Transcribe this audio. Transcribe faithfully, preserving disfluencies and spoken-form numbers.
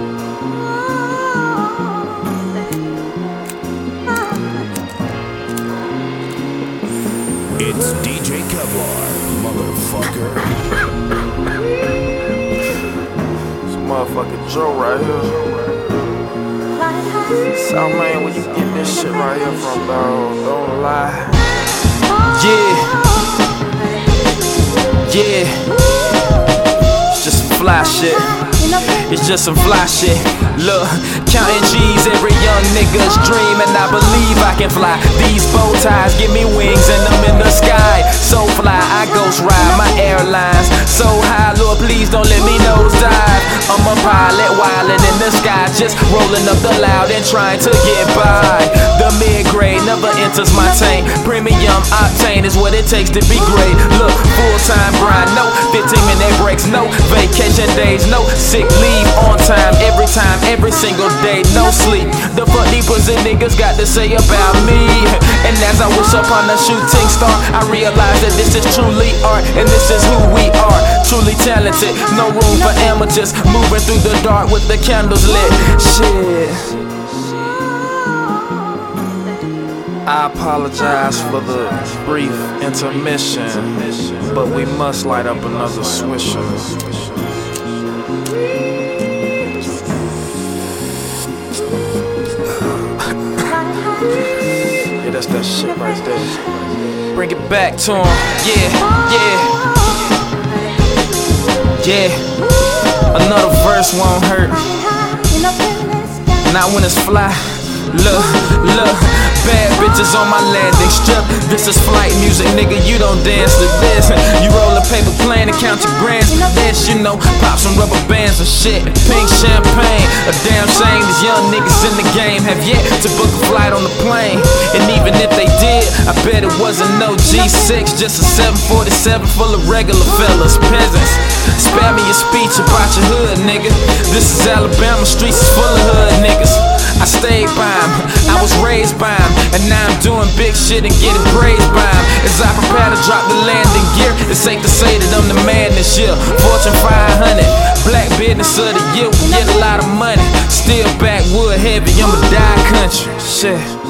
It's D J Kevlar, motherfucker. This motherfucking Joe right here. South man, where you get this shit right here from, dog? Don't lie. Yeah. Yeah. It's just some fly shit. It's just some fly shit. Look, counting G's, every young nigga's dream, and I believe I can fly. These bow ties give me wings and I'm in the sky. So fly, I ghost ride my airlines. So high, Lord, please don't let me nosedive. I'm a pilot, wildin' in the sky, just rolling up the loud and trying to get by. The mid-grade never enters my tank. Premium octane is what it takes to be great. Look, full-time grind, no fifteen minute breaks, no vacation days, no sick leave on time, every time, every single day, no sleep. The fuck these pussy niggas got to say about me? And as I wish upon a shooting star, I realize that this is truly art, and this is who we are. Truly talented, no room for amateurs, moving through the dark with the candles lit. Shit. I apologize for the brief intermission, but we must light up another swisher. Yeah, that's that shit right there. Bring it back to him. Yeah, yeah. Yeah. Another verse won't hurt. Not when it's fly. Look, look. Bad bitches on my landing strip. This is flight music, nigga, you don't dance to this. You roll a paper plane and count your grands. This, you know, pop some rubber bands and shit. Pink champagne, a damn shame these young niggas in the game have yet to book a flight on the plane. And even if they did, I bet it wasn't no G six, just a seven forty-seven full of regular fellas, peasants. Spare me your speech about your hood, nigga. This is Alabama, streets is full of hood niggas. I stayed by him, I was raised by him, and now I'm doing big shit and getting praised by him. As I prepare to drop the landing gear, it's safe to say that I'm the man this year. Fortune five hundred, black business of the year, we get a lot of money. Still backwood heavy, I'm a die country. Shit.